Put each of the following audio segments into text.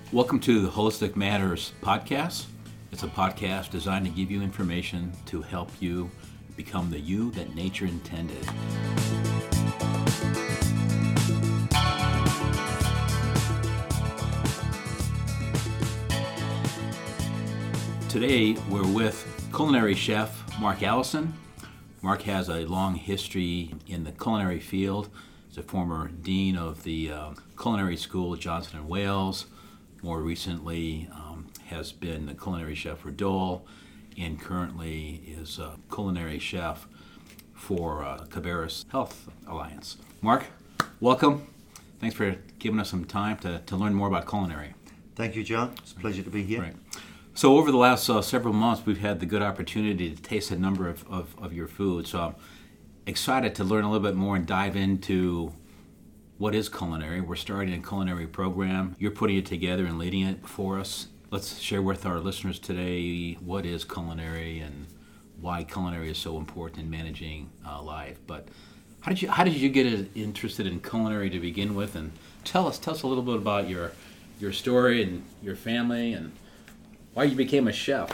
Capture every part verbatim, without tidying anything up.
Welcome to the Holistic Matters podcast. It's a podcast designed to give you information to help you become the you that nature intended. Today we're with culinary chef Mark Allison. Mark has a long history in the culinary field. He's a former dean of the uh, culinary school at Johnson and Wales. More recently um, has been the culinary chef for Dole, and currently is a culinary chef for uh, Cabarrus Health Alliance. Mark, welcome. Thanks for giving us some time to, to learn more about culinary. Thank you, John. It's a pleasure to be here. Right. So over the last uh, several months, we've had the good opportunity to taste a number of, of, of your food. So I'm excited to learn a little bit more and dive into what is culinary. We're starting a culinary program. You're putting it together and leading it for us. Let's share with our listeners today what is culinary and why culinary is so important in managing uh, life. But how did you how did you get interested in culinary to begin with? And tell us tell us a little bit about your your story and your family and why you became a chef.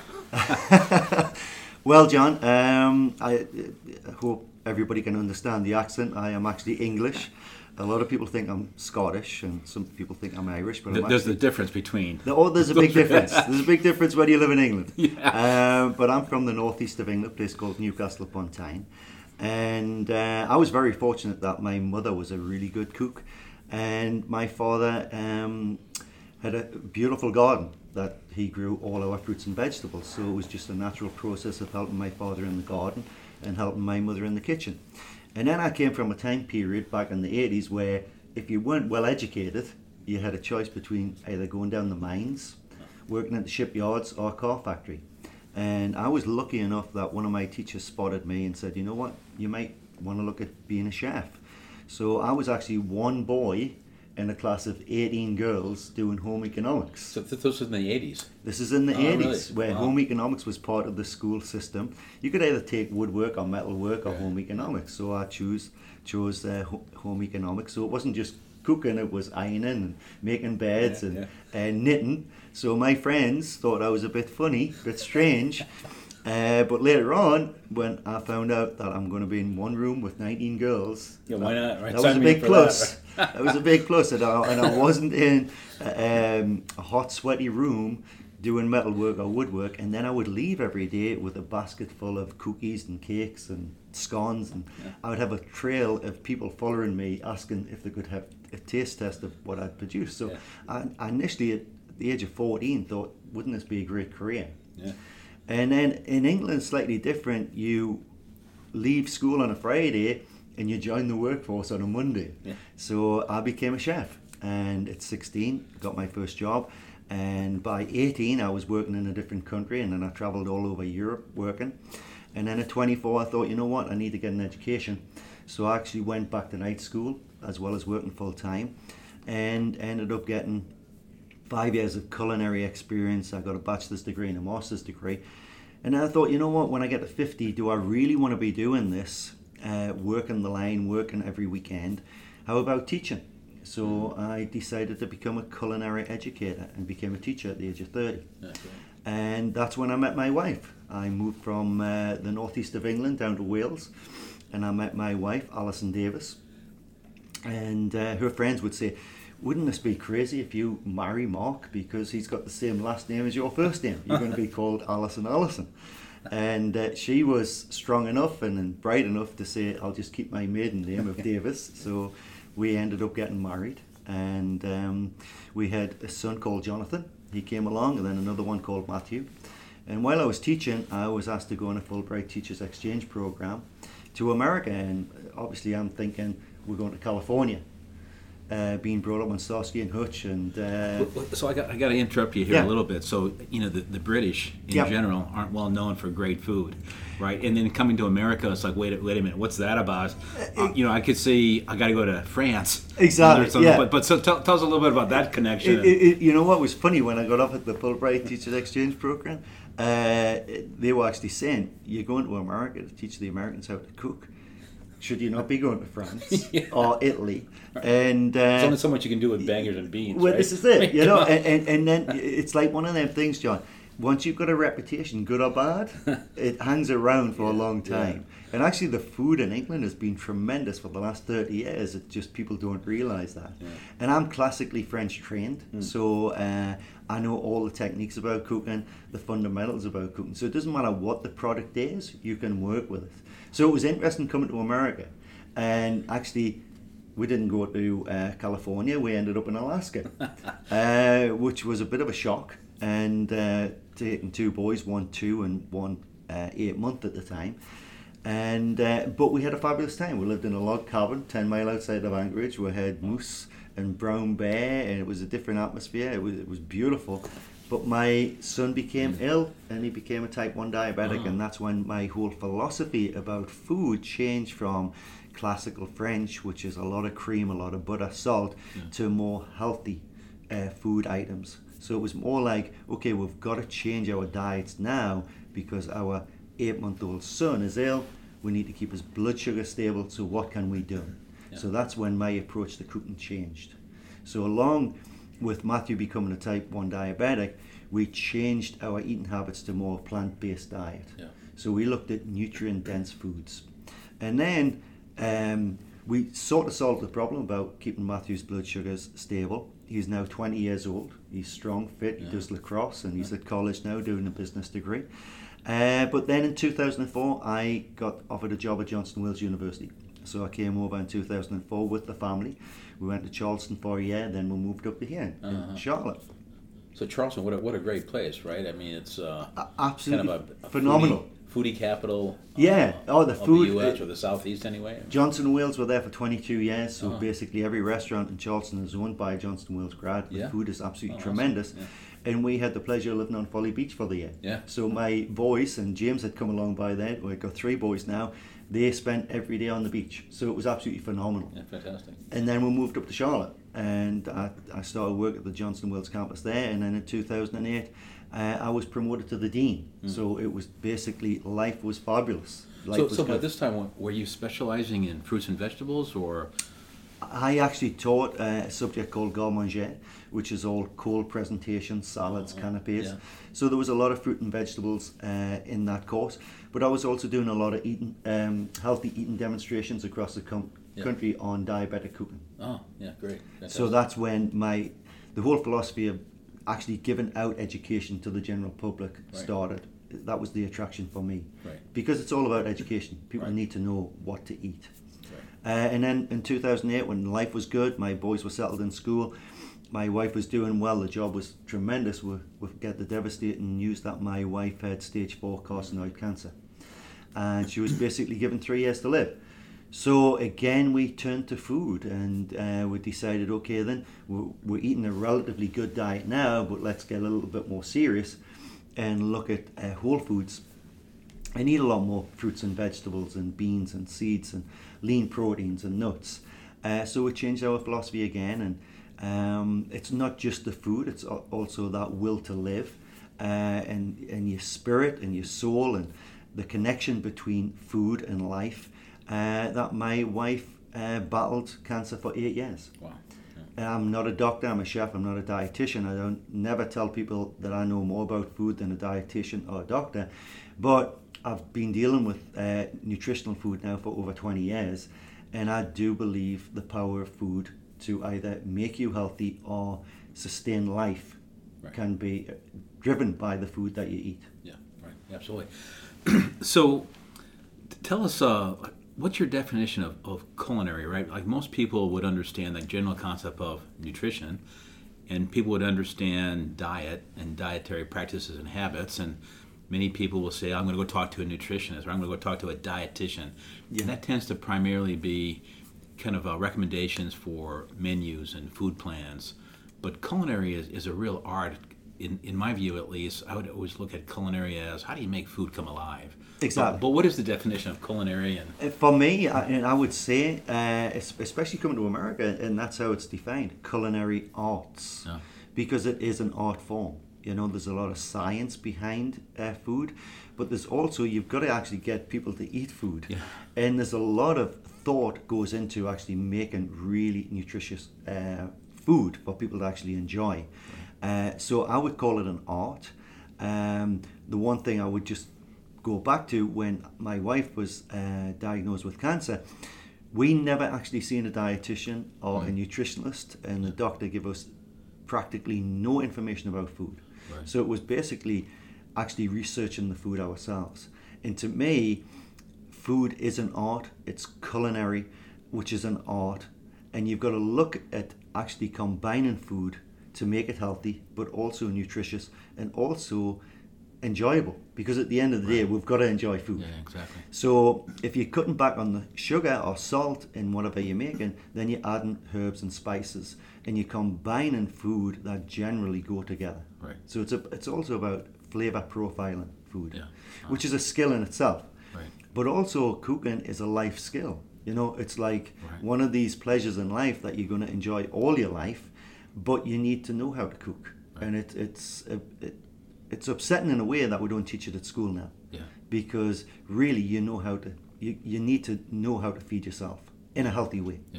Well, John, um, I hope everybody can understand the accent. I am actually English. A lot of people think I'm Scottish, and some people think I'm Irish. But I'm There's actually, the difference between. the, oh, there's a big difference. There's a big difference when you live in England. Yeah. Um, but I'm from the northeast of England, a place called Newcastle upon Tyne, and uh, I was very fortunate that my mother was a really good cook, and my father um, had a beautiful garden that he grew all our fruits and vegetables. So it was just a natural process of helping my father in the garden and helping my mother in the kitchen. And then I came from a time period back in the eighties where if you weren't well educated, you had a choice between either going down the mines, working at the shipyards, or a car factory. And I was lucky enough that one of my teachers spotted me and said, you know what, you might want to look at being a chef. So I was actually one boy in a class of eighteen girls doing home economics. So this was in the eighties. This is in the Oh, eighties, really? where Wow. home economics was part of the school system. You could either take woodwork or metalwork or Yeah. home economics. So I choose chose uh, ho- home economics. So it wasn't just cooking; it was ironing and making beds Yeah, and yeah. and knitting. So my friends thought I was a bit funny, a bit strange. Uh, but later on, when I found out that I'm going to be in one room with nineteen girls, Yeah, why not? Right, that was sign a me big up for plus. that, That was a big plus, and I, and I wasn't in uh, um, a hot, sweaty room doing metalwork or woodwork. And then I would leave every day with a basket full of cookies and cakes and scones, and Yeah. I would have a trail of people following me asking if they could have a taste test of what I'd produced. So Yeah. I, I initially, at the age of fourteen, thought, wouldn't this be a great career? Yeah. And then in England, it's slightly different. You leave school on a Friday and you join the workforce on a Monday. Yeah. So I became a chef, and at sixteen, got my first job. And by eighteen, I was working in a different country, and then I travelled all over Europe working. And then at twenty-four, I thought, you know what, I need to get an education. So I actually went back to night school as well as working full time, and ended up getting five years of culinary experience. I got a bachelor's degree and a master's degree. And then I thought, you know what, when I get to fifty, do I really want to be doing this? Uh, working the line, working every weekend. How about teaching? So I decided to become a culinary educator and became a teacher at the age of thirty. That's right. And that's when I met my wife. I moved from uh, the northeast of England down to Wales, and I met my wife, Alison Davis. And uh, her friends would say, wouldn't this be crazy if you marry Mark because he's got the same last name as your first name? You're going to be called Alison Allison. And uh, she was strong enough and, and bright enough to say, I'll just keep my maiden name of Davis. So we ended up getting married, and um, we had a son called Jonathan. He came along, and then another one called Matthew. And while I was teaching, I was asked to go on a Fulbright Teachers Exchange program to America. And obviously I'm thinking, we're going to California. Uh, being brought up on Starsky and Hutch, and uh, So I got I got to interrupt you here Yeah. a little bit. So you know the, the British in Yeah. general aren't well known for great food, right? And then coming to America, it's like wait a, wait a minute, what's that about? Uh, you know, I could see I got to go to France. Exactly, or something. yeah. But but so tell, tell us a little bit about that connection. It, it, it, you know what was funny when I got off at the Fulbright Teachers Exchange program? Uh, they were actually saying, "You're going to America to teach the Americans how to cook." should you not be going to France Yeah. or Italy? And uh, There's only so much you can do with bangers and beans. well, right? this is it, you know, and, and, and then it's like one of them things, John. Once you've got a reputation, good or bad, it hangs around for a long time. Yeah. And actually, the food in England has been tremendous for the last thirty years. It's just people don't realise that. Yeah. And I'm classically French trained, Mm. so uh, I know all the techniques about cooking, the fundamentals about cooking. So it doesn't matter what the product is, you can work with it. So it was interesting coming to America, and actually, we didn't go to uh, California. We ended up in Alaska, uh, which was a bit of a shock. And uh, taking two boys, one two and one uh, eight month at the time. And uh, but we had a fabulous time. We lived in a log cabin ten mile outside of Anchorage. We had moose and brown bear, and it was a different atmosphere. It was it was beautiful. But my son became ill, and he became a type one diabetic, Oh. and that's when my whole philosophy about food changed from classical French, which is a lot of cream, a lot of butter, salt, Yeah. to more healthy uh, food items. So it was more like, okay, we've got to change our diets now because our eight-month-old son is ill. We need to keep his blood sugar stable. So what can we do? Yeah. So that's when my approach to cooking changed. So along with Matthew becoming a type one diabetic, we changed our eating habits to more plant-based diet. Yeah. So we looked at nutrient-dense foods. And then um, we sort of solved the problem about keeping Matthew's blood sugars stable. He's now twenty years old. He's strong, fit. Yeah. He does lacrosse, and he's at college now doing a business degree. Uh, but then in two thousand four, I got offered a job at Johnson Wales University. So I came over in two thousand four with the family. We went to Charleston for a year, then we moved up to here Uh-huh. in Charlotte. So Charleston, what a, what a great place, right? I mean, it's uh, A- Absolutely kind of a, a phenomenal. foodie, foodie capital. Yeah. uh, Oh, the of food, the U S uh, or the Southeast anyway. Johnson Wales were there for twenty-two years, so Oh. basically every restaurant in Charleston is owned by a Johnson Wales grad. The Yeah. food is absolutely Oh, tremendous. awesome. And we had the pleasure of living on Folly Beach for the year. Yeah. So my boys, and James had come along by then, we've got three boys now, they spent every day on the beach. So it was absolutely phenomenal. Yeah, fantastic. And then we moved up to Charlotte, and I, I started work at the Johnson Wales campus there. And then in two thousand eight, uh, I was promoted to the dean. Mm. So it was basically, life was fabulous. Life So, was so by good. this time, were you specializing in fruits and vegetables, or I actually taught uh, a subject called garde manger, which is all cold presentation, salads, Oh, canapes. yeah. So there was a lot of fruit and vegetables uh, in that course. But I was also doing a lot of eating, um, healthy eating demonstrations across the com- Yeah. country on diabetic cooking. oh, yeah, great. So Fantastic. that's when my the whole philosophy of actually giving out education to the general public Right. started. That was the attraction for me, Right. because it's all about education. People Right. need to know what to eat. Right. Uh, and then in two thousand eight, when life was good, my boys were settled in school, my wife was doing well, the job was tremendous. We, we get the devastating news that my wife had stage four carcinoid cancer. And she was basically given three years to live. So again, we turned to food, and uh, we decided, okay, then we're, we're eating a relatively good diet now, but let's get a little bit more serious and look at uh, whole foods. I need a lot more fruits and vegetables and beans and seeds and lean proteins and nuts. Uh, so we changed our philosophy again, and um, it's not just the food, it's al- also that will to live, uh, and, and your spirit and your soul and the connection between food and life, uh, that my wife uh, battled cancer for eight years. Wow. Yeah. I'm not a doctor, I'm a chef, I'm not a dietitian. I don't never tell people that I know more about food than a dietitian or a doctor. But I've been dealing with uh, nutritional food now for over twenty years, and I do believe the power of food to either make you healthy or sustain life Right. can be uh, driven by the food that you eat. Yeah, right, absolutely. So, t- tell us, uh, what's your definition of, of culinary, right? Like most people would understand the general concept of nutrition, and people would understand diet and dietary practices and habits, and many people will say, I'm going to go talk to a nutritionist, or I'm going to go talk to a dietitian. Yeah. And that tends to primarily be kind of uh, recommendations for menus and food plans. But culinary is, is a real art. In, in my view, at least, I would always look at culinary as how do you make food come alive? Exactly. But, but what is the definition of culinary? And Uh, For me, I, and I would say, uh, es- especially coming to America, and that's how it's defined, culinary arts, Yeah. because it is an art form. You know, there's a lot of science behind uh, food, but there's also, you've got to actually get people to eat food. Yeah. And there's a lot of thought goes into actually making really nutritious uh, food for people to actually enjoy. Uh, so I would call it an art. Um, the one thing I would just go back to, when my wife was uh, diagnosed with cancer, we never actually seen a dietitian or Right. a nutritionist, and the doctor gave us practically no information about food. Right. So it was basically actually researching the food ourselves. And to me, food is an art. It's culinary, which is an art. And you've got to look at actually combining food to make it healthy, but also nutritious and also enjoyable. Because at the end of the day, Right. we've got to enjoy food. Yeah, exactly. So if you're cutting back on the sugar or salt in whatever you're making, then you're adding herbs and spices, and you're combining food that generally go together. Right. So it's a, it's also about flavor profiling food, Yeah. which is a skill in itself. Right. But also cooking is a life skill. You know, it's like Right. one of these pleasures in life that you're going to enjoy all your life, but you need to know how to cook. Right. And it, it's it, it, it's upsetting in a way that we don't teach it at school now. Yeah. Because really, you know how to you, you need to know how to feed yourself in a healthy way. Yeah.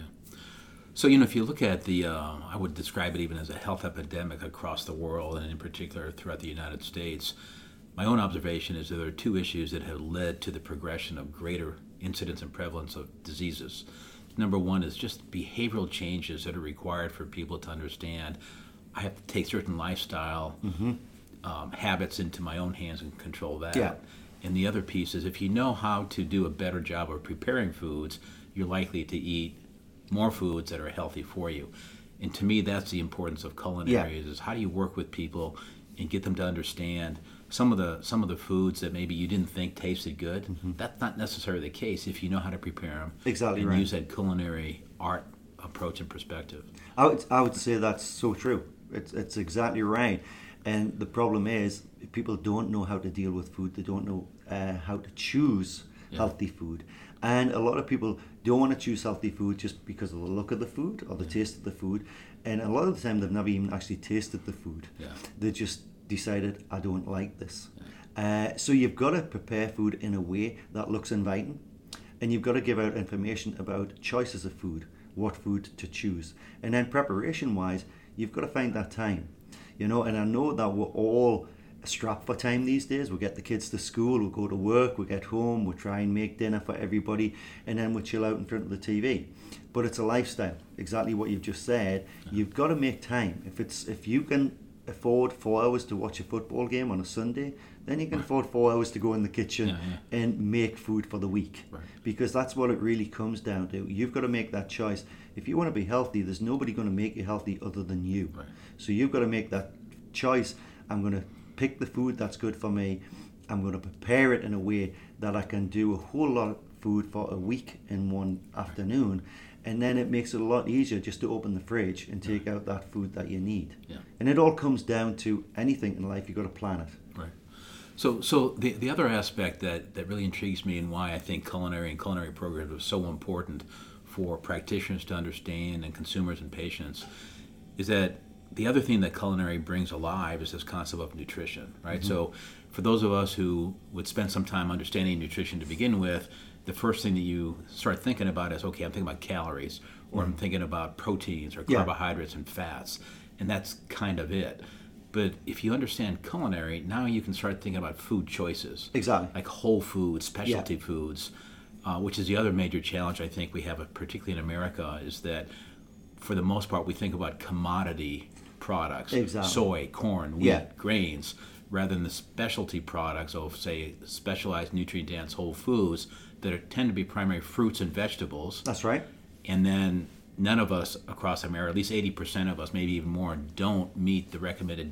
So, you know, if you look at the, uh, I would describe it even as a health epidemic across the world, and in particular throughout the United States. My own observation is that there are two issues that have led to the progression of greater incidence and prevalence of diseases. Number one is just behavioral changes that are required for people to understand I have to take certain lifestyle Mm-hmm. um, habits into my own hands and control that. Yeah. And the other piece is if you know how to do a better job of preparing foods, you're likely to eat more foods that are healthy for you. And to me, that's the importance of culinary, Yeah. is how do you work with people and get them to understand some of the some of the foods that maybe you didn't think tasted good. Mm-hmm. That's not necessarily the case if you know how to prepare them. Exactly and right. use that culinary art approach and perspective. I would, I would say that's so true. It's, it's exactly right. And the problem is, people don't know how to deal with food. They don't know uh, how to choose Yeah. healthy food. And a lot of people don't want to choose healthy food just because of the look of the food or the taste of the food. And a lot of the time, they've never even actually tasted the food. Yeah. They just decided, I don't like this. Uh, so you've got to prepare food in a way that looks inviting. And you've got to give out information about choices of food, what food to choose. And then preparation-wise, you've got to find that time. You know, and I know that we're all strapped for time these days. We get the kids to school, we go to work, we get home, we try and make dinner for everybody, and then we chill out in front of the T V. But it's a lifestyle, exactly what you've just said. You've got to make time. If it's if you can afford four hours to watch a football game on a Sunday, then you can afford four hours to go in the kitchen Yeah, yeah. and make food for the week. Right. Because that's what it really comes down to. You've got to make that choice. If you want to be healthy, there's nobody going to make you healthy other than you. Right. So you've got to make that choice. I'm going to pick the food that's good for me. I'm going to prepare it in a way that I can do a whole lot of food for a week in one afternoon. And then it makes it a lot easier just to open the fridge and take out that food that you need. Yeah. And it all comes down to anything in life, you've got to plan it. Right. So, so the the other aspect that, that really intrigues me and why I think culinary and culinary programs are so important for practitioners to understand and consumers and patients is that the other thing that culinary brings alive is this concept of nutrition, right? Mm-hmm. So for those of us who would spend some time understanding nutrition to begin with, the first thing that you start thinking about is, okay, I'm thinking about calories, or I'm thinking about proteins or Yeah. carbohydrates and fats, and that's kind of it. But if you understand culinary, now you can start thinking about food choices. Exactly. Like whole foods, specialty foods, uh, which is the other major challenge I think we have, uh, particularly in America, is that for the most part we think about commodity products, Exactly. soy, corn, wheat, Yeah. grains, rather than the specialty products of, say, specialized nutrient-dense whole foods that are, tend to be primarily fruits and vegetables. That's right. And then none of us across America, at least eighty percent of us, maybe even more, don't meet the recommended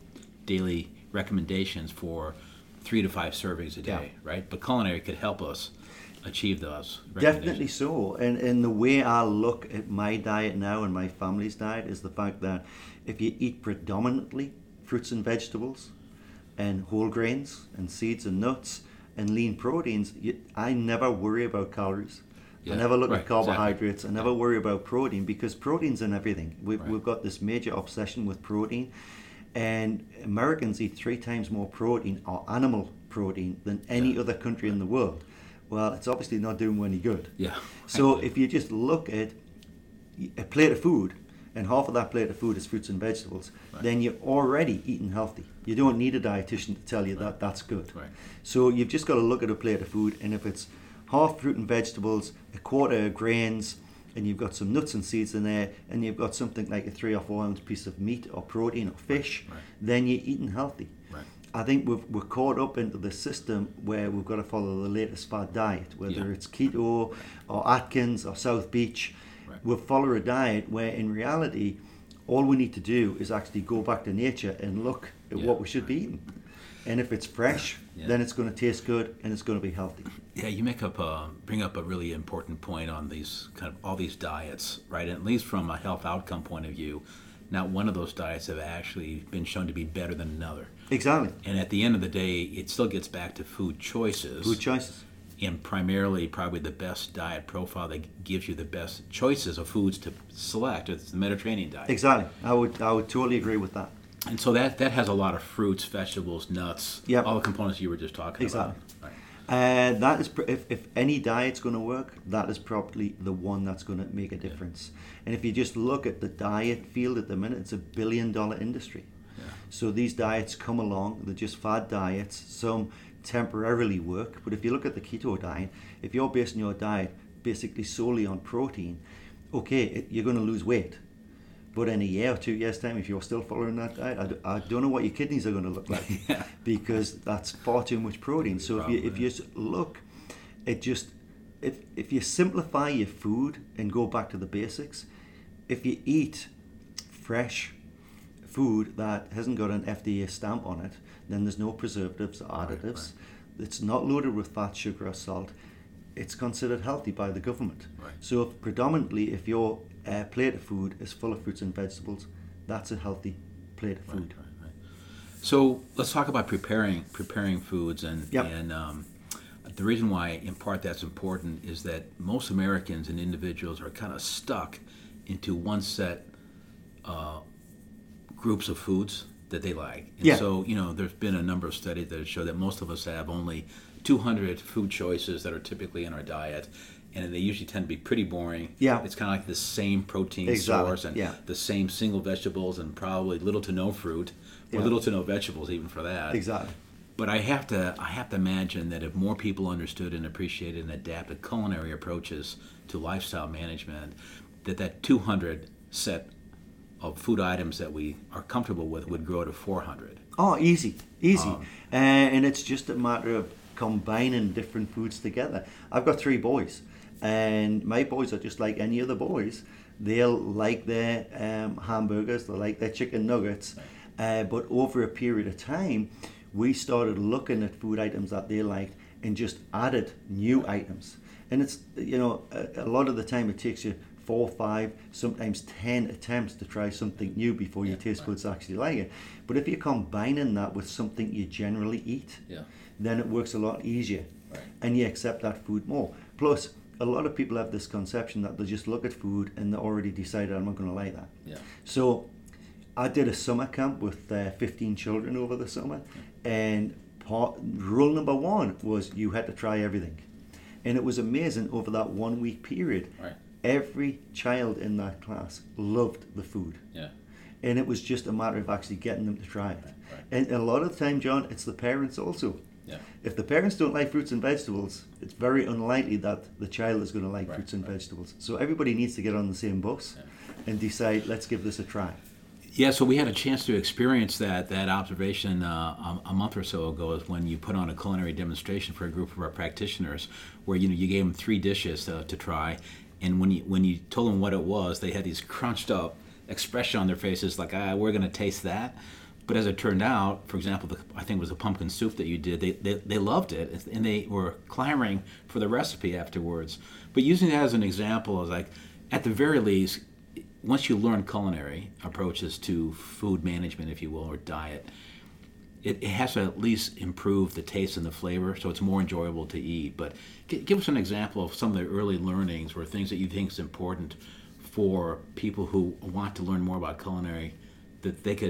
daily recommendations for three to five servings a day, Yeah. right? But culinary could help us achieve those Definitely recommendations. so. And, and the way I look at my diet now and my family's diet is the fact that if you eat predominantly fruits and vegetables and whole grains and seeds and nuts and lean proteins, you, I never worry about calories. Yeah, I never look right, at carbohydrates. exactly. I never worry about protein because protein's in everything. We've, Right. we've got this major obsession with protein. And Americans eat three times more protein or animal protein than any Yeah. other country in the world, well, it's obviously not doing any good. Yeah. So if you just look at a plate of food, and half of that plate of food is fruits and vegetables, Right. then you're already eating healthy. You don't need a dietitian to tell you that that's good. Right. So you've just got to look at a plate of food, and if it's half fruit and vegetables, a quarter of grains, and you've got some nuts and seeds in there, and you've got something like a three or four ounce piece of meat or protein or fish, Right. then you're eating healthy. Right. I think we've, we're caught up into the system where we've got to follow the latest fad diet, whether Yeah. it's keto or Atkins or South Beach. Right. We'll follow a diet where in reality, all we need to do is actually go back to nature and look at Yeah. what we should be eating. And if it's fresh, Yeah. then it's going to taste good and it's going to be healthy. Yeah, you make up a, bring up a really important point on these kind of all these diets, right? And at least from a health outcome point of view, not one of those diets have actually been shown to be better than another. Exactly. And at the end of the day, it still gets back to food choices. Food choices. And primarily, probably the best diet profile that gives you the best choices of foods to select. It's the Mediterranean diet. Exactly. I would I would totally agree with that. And so that, that has a lot of fruits, vegetables, nuts, Yep. all the components you were just talking Exactly. about. Right. Uh, that is, pr- if, if any diet's going to work, that is probably the one that's going to make a difference. And if you just look at the diet field at the minute, it's a billion dollar industry. Yeah. So these diets come along, they're just fad diets. Some temporarily work, but if you look at the keto diet, if you're basing your diet basically solely on protein, okay, it, you're going to lose weight. But in a year or two years' time, if you're still following that diet, I, d- I don't know what your kidneys are going to look like Yeah. because that's far too much protein. So if you if Probably. you s- look, it just if if you simplify your food and go back to the basics, if you eat fresh food that hasn't got an F D A stamp on it, then there's no preservatives or additives. It's not loaded with fat, sugar, or salt. It's considered healthy by the government. Right. So if predominantly, if your uh, plate of food is full of fruits and vegetables, that's a healthy plate of food. Right, right, right. So let's talk about preparing preparing foods, and Yep. and um, the reason why, in part, that's important is that most Americans and individuals are kind of stuck into one set uh, groups of foods that they like. And Yeah. so, you know, there's been a number of studies that show that most of us have only two hundred food choices that are typically in our diet, and they usually tend to be pretty boring. Yeah. It's kind of like the same protein Exactly, source and yeah. the same single vegetables and probably little to no fruit, or Yeah. little to no vegetables even for that. Exactly. But I have to I have to imagine that if more people understood and appreciated and adapted culinary approaches to lifestyle management, that that two hundred set of food items that we are comfortable with would grow to four hundred. Oh, easy, easy. Um, uh, and it's just a matter of combining different foods together. I've got three boys, and my boys are just like any other boys. They'll like their um, hamburgers, they'll like their chicken nuggets. Uh, but over a period of time, we started looking at food items that they liked and just added new items. And it's, you know, a, a lot of the time it takes you four, five, sometimes ten attempts to try something new before your Yeah, taste right. buds actually like it. But if you're combining that with something you generally eat, Yeah. then it works a lot easier. Right. And you accept that food more. Plus, a lot of people have this conception that they just look at food and they already decided, I'm not going to like that. Yeah. So I did a summer camp with uh, fifteen children over the summer, and part, rule number one was you had to try everything. And it was amazing over that one week period. Right. Every child in that class loved the food. Yeah. And it was just a matter of actually getting them to try it. Right, right. And a lot of the time, John, it's the parents also. Yeah. If the parents don't like fruits and vegetables, it's very unlikely that the child is going to like Right, fruits and right. vegetables. So everybody needs to get on the same bus Yeah. and decide, let's give this a try. Yeah, so we had a chance to experience that that observation uh, a, a month or so ago, is when you put on a culinary demonstration for a group of our practitioners, where you know you gave them three dishes uh, to try, and when you when you told them what it was, they had these crunched up expression on their faces, like, ah, we're going to taste that. But as it turned out, for example, the, I think it was the pumpkin soup that you did, they, they they loved it, and they were clamoring for the recipe afterwards. But using that as an example is like, at the very least, once you learn culinary approaches to food management, if you will, or diet, it, it has to at least improve the taste and the flavor, so it's more enjoyable to eat. But g- give us an example of some of the early learnings or things that you think is important for people who want to learn more about culinary, that they could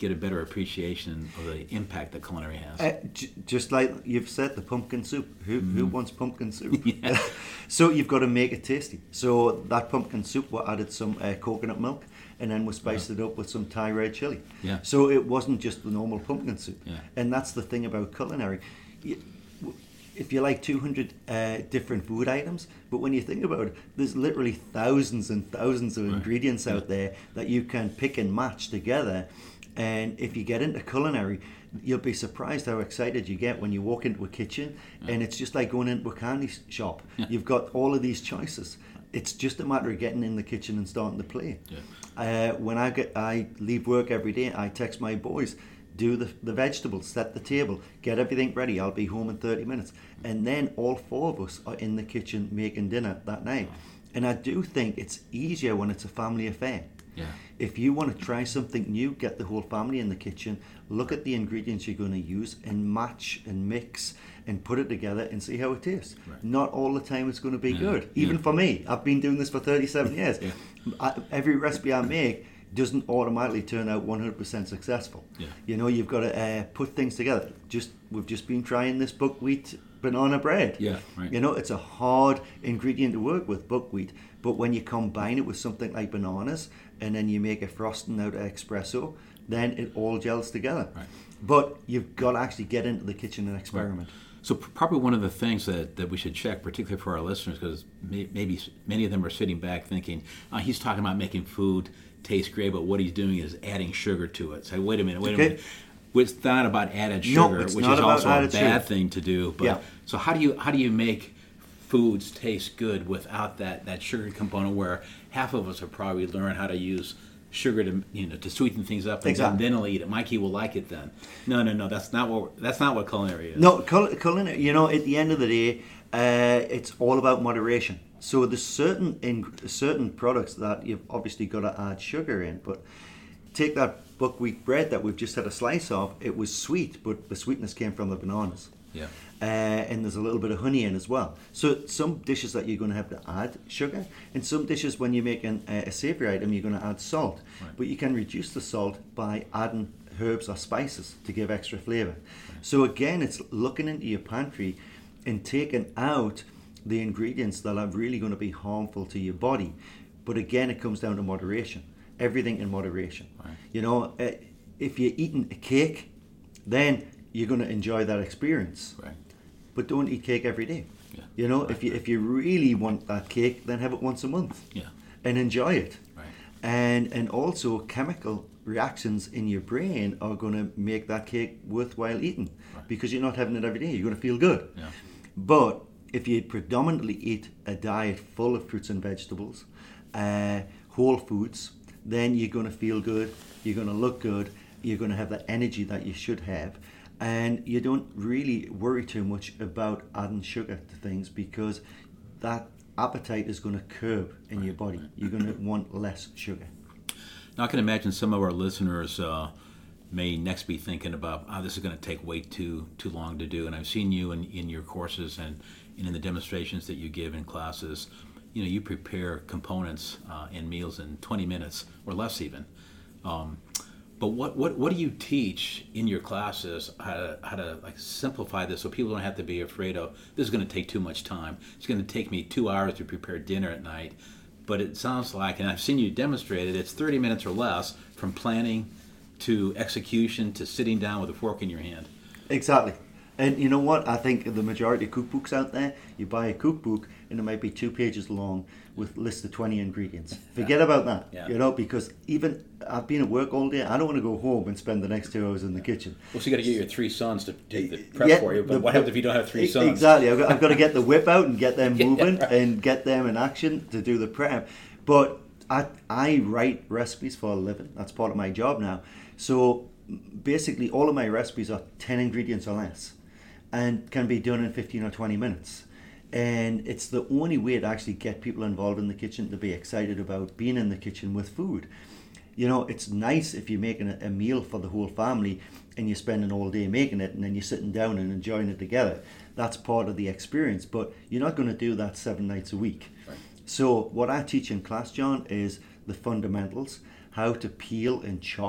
get a better appreciation of the impact that culinary has. Uh, j- just like you've said, the pumpkin soup. Who Mm-hmm. who wants pumpkin soup? Yeah. So you've got to make it tasty. So that pumpkin soup, we added some uh, coconut milk, and then we spiced it up with some Thai red chili. Yeah. So it wasn't just the normal pumpkin soup. Yeah. And that's the thing about culinary. You- w- If you like two hundred uh, different food items, but when you think about it, there's literally thousands and thousands of Right. ingredients out Yeah. there that you can pick and match together. And if you get into culinary, you'll be surprised how excited you get when you walk into a kitchen, and it's just like going into a candy s- shop. Yeah. You've got all of these choices. It's just a matter of getting in the kitchen and starting to play. Yeah. Uh, when I get, I leave work every day, I text my boys, do the, the vegetables, set the table, get everything ready. I'll be home in thirty minutes. And then all four of us are in the kitchen making dinner that night. And I do think it's easier when it's a family affair. Yeah. If you want to try something new, get the whole family in the kitchen, look at the ingredients you're going to use and match and mix and put it together and see how it tastes. Right. Not all the time it's going to be Yeah. good. Even Yeah. for me, I've been doing this for thirty-seven years. Yeah. I, every recipe I make doesn't automatically turn out one hundred percent successful. Yeah. You know, you've got to uh, put things together. Just We've just been trying this buckwheat banana bread. Yeah, right. You know, it's a hard ingredient to work with, buckwheat. But when you combine it with something like bananas, and then you make a frosting out of espresso, then it all gels together. Right. But you've got to actually get into the kitchen and experiment. So p- probably one of the things that, that we should check, particularly for our listeners, because may, maybe s- many of them are sitting back thinking, oh, he's talking about making food taste great, but what he's doing is adding sugar to it. Say, wait a minute, wait Okay. a minute. It's not about added No, sugar, it's which not is about also a added bad sugar. thing to do. But Yeah. so how do you how do you make foods taste good without that, that sugar component? Where half of us have probably learned how to use sugar to you know to sweeten things up, and Exactly. then they'll eat it. Mikey will like it then. No, no, no. That's not what that's not what culinary is. No, cul- culinary, you know, at the end of the day, uh, it's all about moderation. So there's certain in, certain products that you've obviously got to add sugar in, but take that buckwheat bread that we've just had a slice of. It was sweet, but the sweetness came from the bananas. Yeah. Uh, and there's a little bit of honey in as well. So some dishes that you're going to have to add sugar, and some dishes when you're making a, a savoury item, you're going to add salt. Right. But you can reduce the salt by adding herbs or spices to give extra flavour. So again, it's looking into your pantry and taking out the ingredients that are really going to be harmful to your body. But again, it comes down to moderation. Everything in moderation. Right. You know, uh, if you're eating a cake, then you're going to enjoy that experience. Right. But don't eat cake every day. Yeah. You know, Right, if you right. if you really want that cake, then have it once a month. Yeah. And enjoy it. Right. And and also chemical reactions in your brain are going to make that cake worthwhile eating, Right. because you're not having it every day. You're going to feel good. Yeah. But if you predominantly eat a diet full of fruits and vegetables, uh, whole foods, then you're going to feel good, you're going to look good, you're going to have that energy that you should have, and you don't really worry too much about adding sugar to things, because that appetite is going to curb in your body. You're going to want less sugar. Now I can imagine some of our listeners uh, may next be thinking about, oh, this is going to take way too too long to do. And I've seen you in, in your courses and, and in the demonstrations that you give in classes. You know, you prepare components uh, and meals in twenty minutes or less even. Um, but what, what, what do you teach in your classes how to, how to like simplify this so people don't have to be afraid of, this is going to take too much time. It's going to take me two hours to prepare dinner at night. But it sounds like, and I've seen you demonstrate it, it's thirty minutes or less from planning to execution to sitting down with a fork in your hand. Exactly. And you know what? I think the majority of cookbooks out there, you buy a cookbook and it might be two pages long with list of twenty ingredients. Forget about that, Yeah. you know, because even I've been at work all day. I don't want to go home and spend the next two hours in the kitchen. Well, so you got to get your three sons to take the prep Yeah, for you, but the- what happens if you don't have three sons? Exactly. I've got, I've got to get the whip out and get them Yeah, moving right. and get them in action to do the prep. But I, I write recipes for a living. That's part of my job now. So basically all of my recipes are ten ingredients or less and can be done in fifteen or twenty minutes. And it's the only way to actually get people involved in the kitchen, to be excited about being in the kitchen with food. You know, it's nice if you're making a, a meal for the whole family and you're spending all day making it and then you're sitting down and enjoying it together. That's part of the experience, but you're not going to do that seven nights a week. Right. So what I teach in class, John, is the fundamentals, how to peel and chop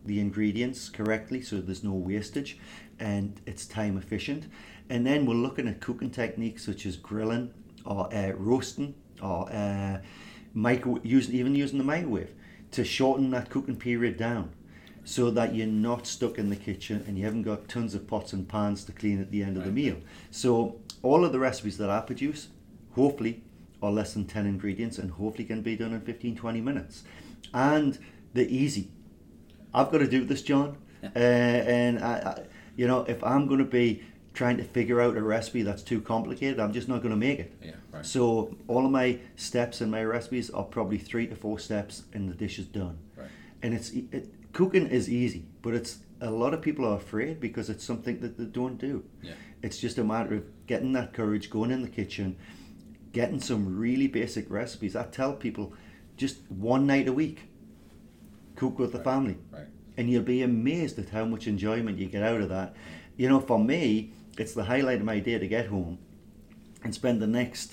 the ingredients correctly so there's no wastage and it's time efficient. And then we're looking at cooking techniques such as grilling or uh, roasting or uh, micro using even using the microwave to shorten that cooking period down, so that you're not stuck in the kitchen and you haven't got tons of pots and pans to clean at the end of the meal. So all of the recipes that I produce, hopefully, are less than ten ingredients and hopefully can be done in fifteen, twenty minutes. And they're easy. I've got to do this, John. Uh, and, I, I, you know, if I'm going to be trying to figure out a recipe that's too complicated, I'm just not going to make it. Yeah, right. So all of my steps in my recipes are probably three to four steps and the dish is done. Right. And it's it, cooking is easy, but it's a lot of people are afraid because it's something that they don't do. Yeah. It's just a matter of getting that courage, going in the kitchen, getting some really basic recipes. I tell people just one night a week, cook with the right. family. Right. And you'll be amazed at how much enjoyment you get out of that. You know, for me, it's the highlight of my day to get home and spend the next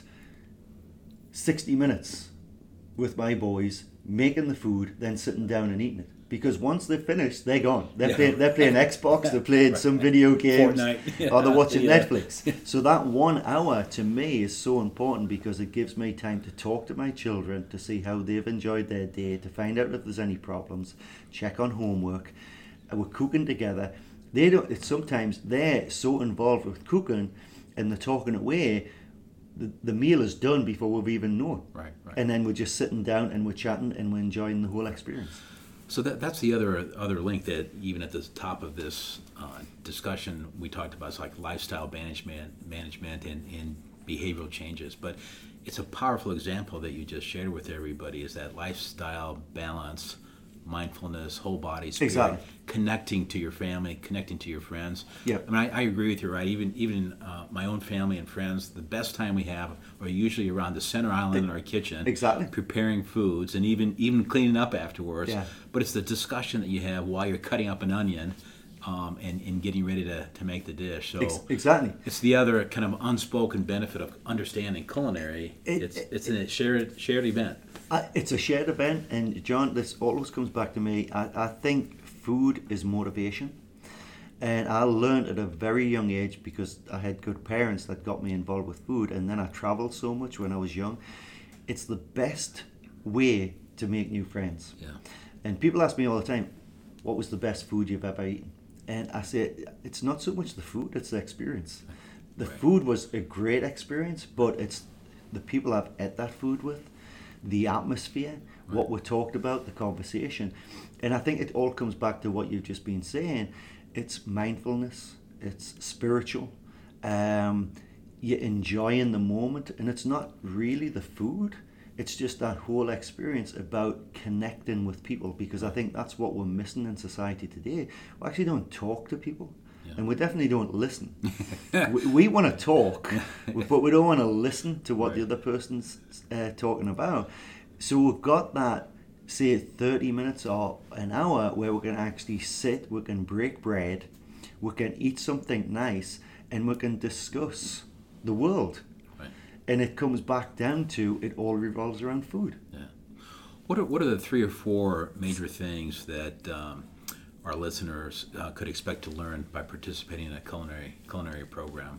sixty minutes with my boys making the food, then sitting down and eating it. Because once they're finished, they're gone. They're, Yeah. playing, they're playing Xbox, they're playing Right. some video games, Fortnite. or they're watching Yeah. Netflix. So that one hour to me is so important because it gives me time to talk to my children, to see how they've enjoyed their day, to find out if there's any problems, check on homework. And we're cooking together. They don't. It's sometimes they're so involved with cooking, and they're talking away. The, the meal is done before we've even known. Right, right. And then we're just sitting down and we're chatting and we're enjoying the whole experience. So that that's the other other link that even at the top of this uh, discussion we talked about is like lifestyle management, management and, and behavioral changes. But it's a powerful example that you just shared with everybody is that lifestyle balance, mindfulness, whole body, spirit, Exactly. connecting to your family, connecting to your friends. Yeah. I mean, I, I agree with you, right? Even even uh, my own family and friends, the best time we have are usually around the center island in our kitchen, Exactly. preparing foods and even even cleaning up afterwards. Yeah. But it's the discussion that you have while you're cutting up an onion um, and, and getting ready to, to make the dish. So Ex- exactly. it's the other kind of unspoken benefit of understanding culinary. It- it's it- it's a shared shared event. Uh, it's a shared event, and John, this always comes back to me. I, I think food is motivation, and I learned at a very young age because I had good parents that got me involved with food, and then I traveled so much when I was young. It's the best way to make new friends. Yeah. And people ask me all the time, what was the best food you've ever eaten? And I say, it's not so much the food, it's the experience. The Right. food was a great experience, but it's the people I've ate that food with, the atmosphere, what Right. we talked about, the conversation. And I think it all comes back to what you've just been saying. It's mindfulness, it's spiritual, um, you're enjoying the moment, and it's not really the food. It's just that whole experience about connecting with people, because I think that's what we're missing in society today. We actually don't talk to people, Yeah. and we definitely don't listen. we we want to talk, but we don't want to listen to what the Right. other person's uh, talking about. So we've got that, say, thirty minutes or an hour where we can actually sit, we can break bread, we can eat something nice, and we can discuss the world. Right. And it comes back down to it all revolves around food. Yeah. What are what are the three or four major things that um, our listeners uh, could expect to learn by participating in a culinary culinary program?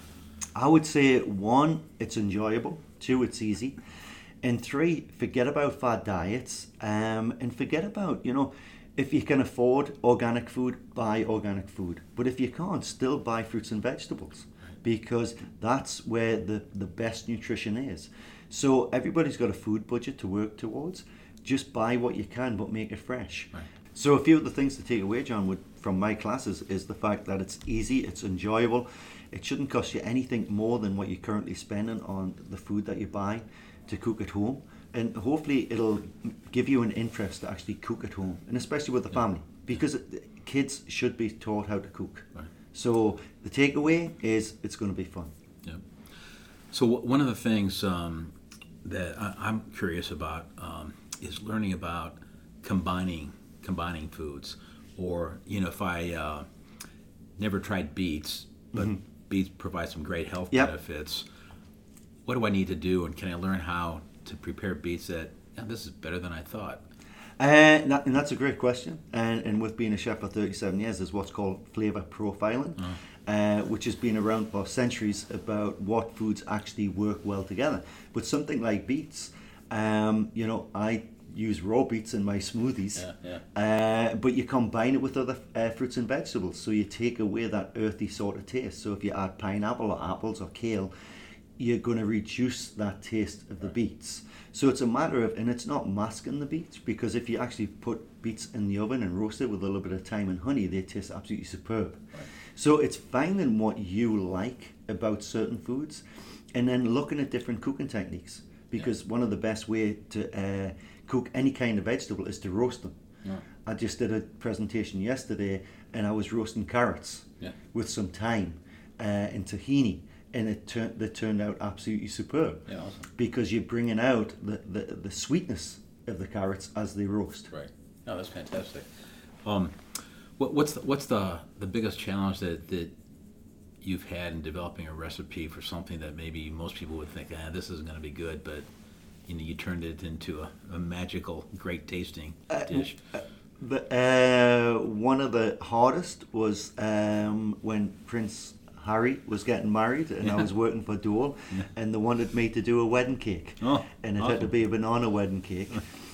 I would say one, it's enjoyable. Two, it's easy. And three, forget about fad diets, um, and forget about, you know, if you can afford organic food, buy organic food. But if you can't, still buy fruits and vegetables, because that's where the, the best nutrition is. So everybody's got a food budget to work towards. Just buy what you can, but make it fresh. Right. So a few of the things to take away, John, would, from my classes is the fact that it's easy, it's enjoyable. It shouldn't cost you anything more than what you're currently spending on the food that you buy to cook at home. And hopefully it'll give you an interest to actually cook at home, and especially with the family, because it, kids should be taught how to cook. Right. So the takeaway is it's going to be fun. Yeah. So w- one of the things um, that I- I'm curious about um, is learning about combining combining foods, or you know, if I uh, never tried beets, but Mhm. beets provide some great health Yep. benefits. What do I need to do, and can I learn how to prepare beets that yeah, this is better than I thought? Uh, that, and that's a great question. And, and with being a chef for thirty-seven years, there's what's called flavour profiling, Oh. uh, which has been around for centuries about what foods actually work well together. But something like beets, um, you know, I use raw beets in my smoothies, Yeah, Uh, but you combine it with other uh, fruits and vegetables, so you take away that earthy sort of taste. So if you add pineapple or apples or kale, you're going to reduce that taste of the beets. So it's a matter of, and it's not masking the beets, because if you actually put beets in the oven and roast it with a little bit of thyme and honey, they taste absolutely superb. Right. So it's finding what you like about certain foods, and then looking at different cooking techniques, because Yeah. one of the best way to uh, cook any kind of vegetable is to roast them. Yeah. I just did a presentation yesterday, and I was roasting carrots Yeah. with some thyme uh, and tahini, and it turned they turned out absolutely superb. Yeah, awesome. Because you're bringing out the, the, the sweetness of the carrots as they roast. Right. No, that's fantastic. Um, what, what's the, what's the the biggest challenge that, that you've had in developing a recipe for something that maybe most people would think, ah, this isn't going to be good, but you know, you turned it into a, a magical, great tasting dish. Uh, the, uh, one of the hardest was um, when Prince Harry was getting married, and Yeah. I was working for Dole, Yeah. and they wanted me to do a wedding cake, Oh, and it had to awesome. be a banana wedding cake,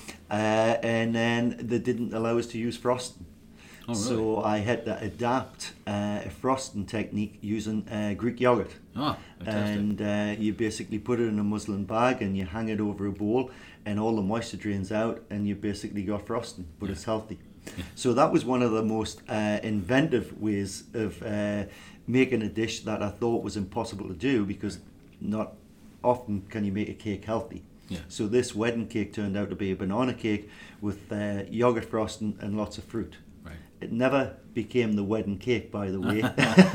uh, and then they didn't allow us to use frosting. Oh, really? So I had to adapt uh, a frosting technique using uh, Greek yogurt. Oh, fantastic. And uh, you basically put it in a muslin bag and you hang it over a bowl, and all the moisture drains out, and you basically got frosting, but Yeah. it's healthy. Yeah. So that was one of the most uh, inventive ways of uh, making a dish that I thought was impossible to do, because not often can you make a cake healthy. Yeah. So this wedding cake turned out to be a banana cake with uh, yogurt frosting and lots of fruit. Right. It never became the wedding cake, by the way.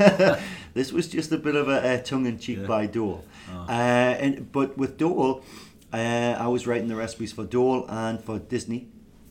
This was just a bit of a, a tongue-in-cheek Yeah. by Dole. Oh. Uh, and but with Dole, uh, I was writing the recipes for Dole and for Disney,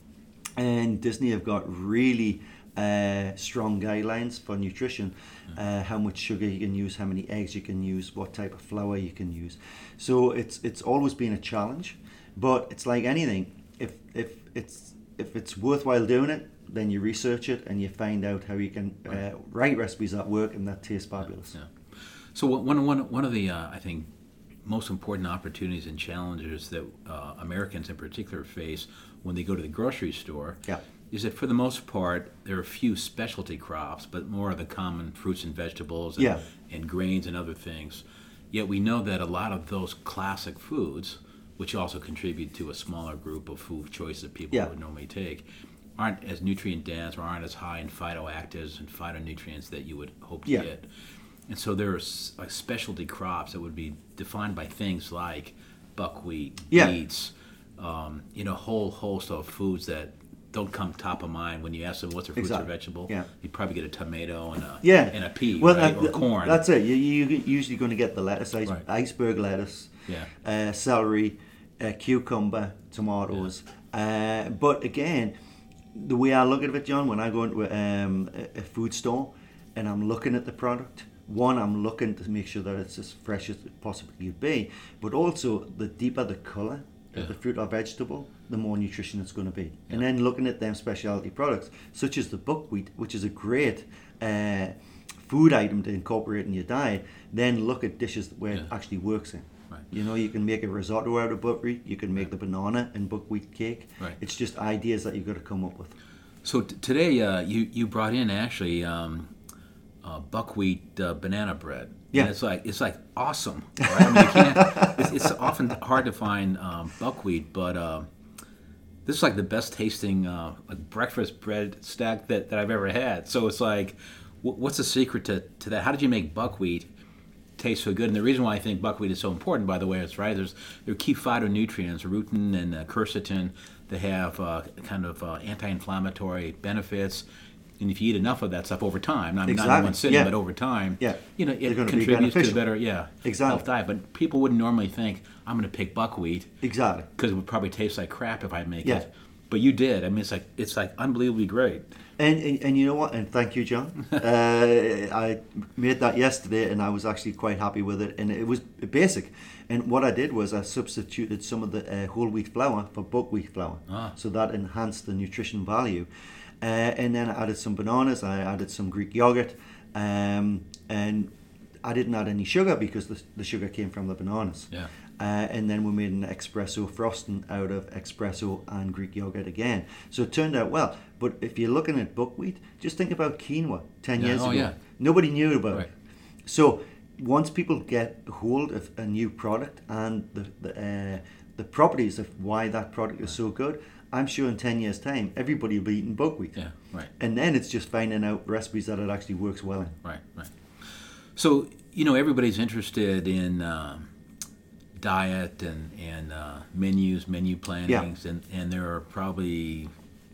and Disney have got really uh, strong guidelines for nutrition. Uh, how much sugar you can use, how many eggs you can use, what type of flour you can use. So it's it's always been a challenge, but it's like anything. If if it's if it's worthwhile doing it, then you research it and you find out how you can uh, write recipes that work and that taste fabulous. Yeah. So one one one of the uh, I think most important opportunities and challenges that uh, Americans in particular face when they go to the grocery store Yeah. is that for the most part there are few specialty crops, but more of the common fruits and vegetables and, Yeah. and grains and other things. Yet we know that a lot of those classic foods, which also contribute to a smaller group of food choices that people Yeah. would normally take, aren't as nutrient dense or aren't as high in phytoactives and phytonutrients that you would hope to Yeah. get. And so there are s- like specialty crops that would be defined by things like buckwheat, Yeah. beets, um, you know, a whole host of foods that don't come top of mind when you ask them what's their fruits Exactly. or vegetable. Yeah. You'd probably get a tomato and a Yeah. and a pea, Well, right? that- or corn. That's it. You, you're usually going to get the lettuce, ice, Right. iceberg lettuce, Yeah. uh, celery, uh, cucumber, tomatoes. Uh, but again, the way I look at it, John, when I go into a, um, a a food store and I'm looking at the product, one, I'm looking to make sure that it's as fresh as it possibly could be, but also the deeper the colour Yeah. of the fruit or vegetable, the more nutrition it's going to be. And Yeah. then looking at them specialty products, such as the buckwheat, which is a great uh, food item to incorporate in your diet, then look at dishes where it Yeah. actually works in. Right. You know, you can make a risotto out of buckwheat, you can make the banana and buckwheat cake. Right. It's just ideas that you've got to come up with. So t- today uh, you you brought in actually um, uh, buckwheat uh, banana bread. Yeah. And it's like it's like awesome. Right? I mean, you can't. It's, it's often hard to find um, buckwheat, but uh, this is like the best tasting uh, like breakfast bread stack that, that I've ever had. So it's like, wh- what's the secret to, to that? How did you make buckwheat taste so good? And the reason why I think buckwheat is so important, by the way, is right. There's there are key phytonutrients, rutin and uh, quercetin. They have uh, kind of uh, anti-inflammatory benefits. And if you eat enough of that stuff over time, not, not in Exactly. one sitting, Yeah. but over time, Yeah. you know, They're it gonna be contributes to a beneficial. better, yeah, Exactly. health diet. But people wouldn't normally think, I'm going to pick buckwheat Exactly. because it would probably taste like crap if I make Yeah. it. but you did. I mean, it's like it's like unbelievably great. And, and and you know what? And thank you, John. uh, I made that yesterday, and I was actually quite happy with it. And it was basic. And what I did was I substituted some of the uh, whole wheat flour for buckwheat flour, Ah. so that enhanced the nutrition value. Uh, and then I added some bananas. I added some Greek yogurt, um, and I didn't add any sugar because the, the sugar came from the bananas. Yeah. Uh, and then we made an espresso frosting out of espresso and Greek yogurt again. So it turned out well. But if you're looking at buckwheat, just think about quinoa ten Yeah, years oh, ago. yeah. Nobody knew about Right. it. So once people get hold of a new product and the the, uh, the properties of why that product is so good, I'm sure in ten years' time, everybody will be eating buckwheat. Yeah, right. And then it's just finding out recipes that it actually works well in. Right, right. So, you know, everybody's interested in um, diet and, and uh, menus, menu plannings, and, and there are probably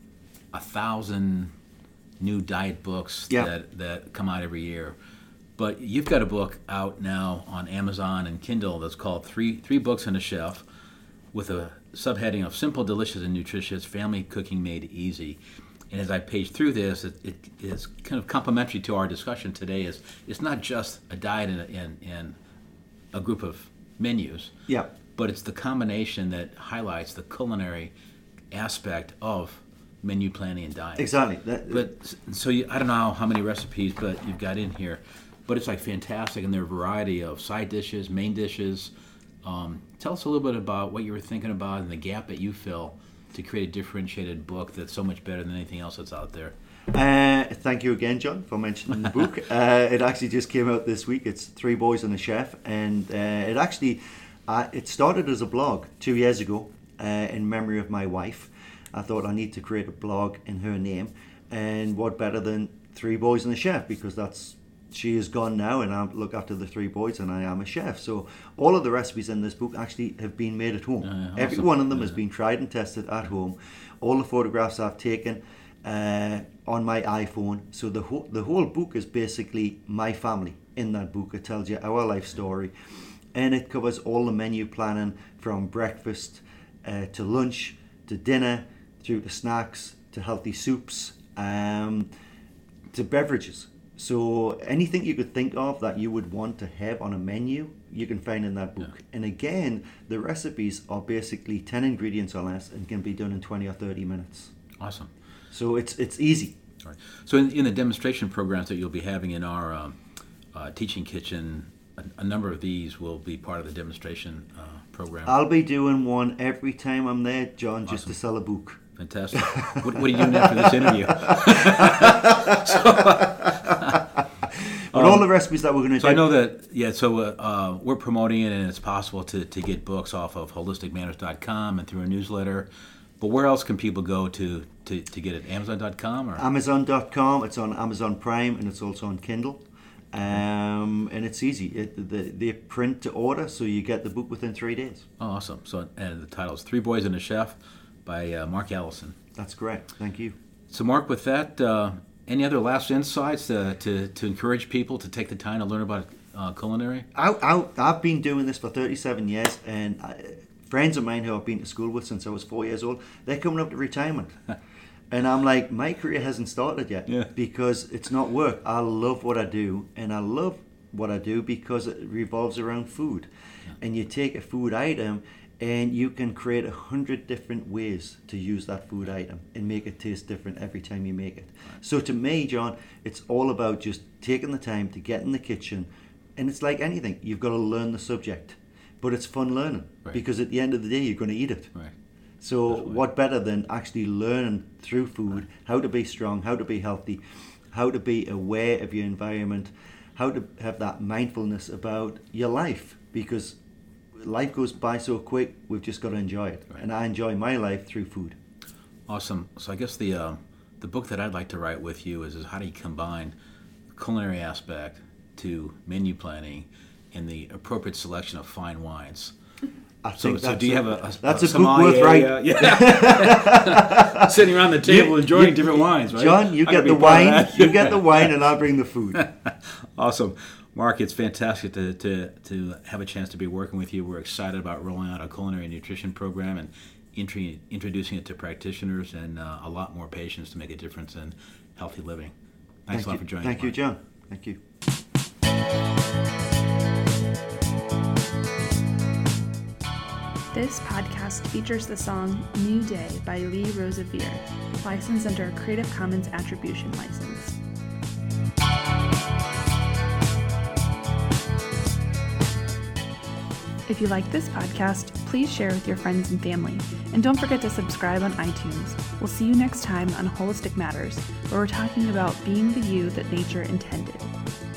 a thousand new diet books Yeah. that, that come out every year. But you've got a book out now on Amazon and Kindle that's called Three Three Books and a Chef, with a subheading of Simple, Delicious, and Nutritious Family Cooking Made Easy. And as I page through this, it, it is kind of complementary to our discussion today. Is it's not just a diet and, and, and a group of menus, Yeah. but it's the combination that highlights the culinary aspect of menu planning and diet. Exactly. That, But so you, I don't know how many recipes, but you've got in here, but it's like fantastic, and there are a variety of side dishes, main dishes. Um, tell us a little bit about what you were thinking about and the gap that you fill to create a differentiated book that's so much better than anything else that's out there. Uh, thank you again, John, for mentioning the book. uh, it actually just came out this week. It's Three Boys and a Chef, and uh, it actually uh, it started as a blog two years ago uh, in memory of my wife. I thought I need to create a blog in her name, and what better than Three Boys and a Chef, because that's she is gone now, and I look after the three boys, and I am a chef. So all of the recipes in this book actually have been made at home. Uh, Every awesome. one of them Yeah. has been tried and tested at home. All the photographs I've taken uh, on my iPhone. So the whole the whole book is basically my family. In that book, it tells you our life story, and it covers all the menu planning from breakfast uh, to lunch to dinner, through to snacks to healthy soups, um, to beverages. So anything you could think of that you would want to have on a menu, you can find in that book. Yeah. And again, the recipes are basically ten ingredients or less and can be done in twenty or thirty minutes. Awesome. So it's it's easy. All right. So in, in the demonstration programs that you'll be having in our um, uh, teaching kitchen, a, a number of these will be part of the demonstration uh, program. I'll be doing one every time I'm there, John, just Awesome. to sell a book. Fantastic. What, what are you doing after this interview? But all the recipes that we're going to So do. I know that, yeah, so uh, uh, we're promoting it, and it's possible to, to get books off of holistic manners dot com and through a newsletter. But where else can people go to, to, to get it? Amazon dot com? Or? Amazon dot com, it's on Amazon Prime, and it's also on Kindle. Um, and it's easy. It, the, they print to order, so you get the book within three days. Oh, awesome. So and the title is Three Boys and a Chef by uh, Mark Allison. That's correct. Thank you. So Mark, with that, uh, any other last insights to, to, to encourage people to take the time to learn about uh, culinary? I, I, I've been doing this for thirty-seven years, and I, friends of mine who I've been to school with since I was four years old, they're coming up to retirement. And I'm like, my career hasn't started yet, Yeah. because it's not work. I love what I do, and I love what I do because it revolves around food. Yeah. And you take a food item and you can create a hundred different ways to use that food item and make it taste different every time you make it. So to me, John, it's all about just taking the time to get in the kitchen, and it's like anything. You've got to learn the subject, but it's fun learning, Right. because at the end of the day, you're going to eat it. Right. So Definitely. what better than actually learning through food how to be strong, how to be healthy, how to be aware of your environment, how to have that mindfulness about your life, because life goes by so quick, we've just got to enjoy it. Right. And I enjoy my life through food. Awesome. So I guess the uh, the book that I'd like to write with you is, is how do you combine the culinary aspect to menu planning and the appropriate selection of fine wines. I So, think so that's do you a, have a, a that's a, a book sommelier, worth writing. uh, yeah. Sitting around the table You- enjoying you- different wines, right? John, you I get gotta the be part of wine, that. you get the wine, and I'll bring the food. Awesome. Mark, it's fantastic to, to, to have a chance to be working with you. We're excited about rolling out a culinary nutrition program, and intri- introducing it to practitioners and uh, a lot more patients to make a difference in healthy living. Thanks Thank a lot you. for joining Thank us. you, Mark. John. Thank you. This podcast features the song New Day by Lee Rosevere, licensed under a Creative Commons Attribution License. If you like this podcast, please share with your friends and family. And don't forget to subscribe on iTunes. We'll see you next time on Holistic Matters, where we're talking about being the you that nature intended.